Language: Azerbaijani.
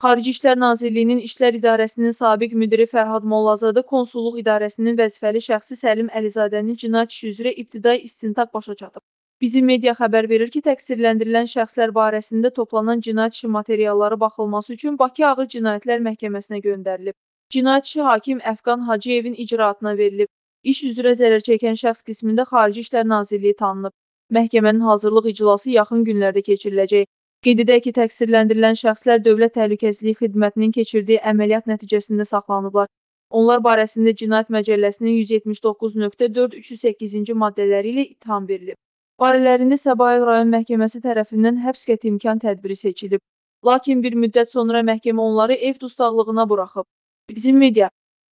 Xarici İşlər Nazirliyinin İşlər İdarəsinin sabiq müdiri Fərhad Mollazadə Konsulluq İdarəsinin vəzifəli şəxsi Səlim Əlizadənin cinayət işi üzrə ibtidai istintaq başa çatıb. Bizim media xəbər verir ki, təqsirləndirilən şəxslər barəsində toplanan cinayət işi materialları baxılması üçün Bakı Ağır Cinayətlər Məhkəməsinə göndərilib. Cinayət işi hakim Əfqan Hacıyevin icraatına verilib. İş üzrə zərər çəkən şəxs qismində Xarici İşlər Nazirliyi tanınıb. Məhkəmənin hazırlıq iclası yaxın günlərdə keçiriləcək. Qeyd edək ki, təqsirləndirilən şəxslər Dövlət Təhlükəsizlik Xidmətinin keçirdiyi əməliyyat nəticəsində saxlanıblar. Onlar barəsində Cinayət Məcəlləsinin 179.4.308-ci maddələri ilə ittiham verilib. Barələrində Səbail rayon məhkəməsi tərəfindən həbs qəti imkan tədbiri seçilib. Lakin bir müddət sonra məhkəmə onları ev dustaqlığına buraxıb. Bizim media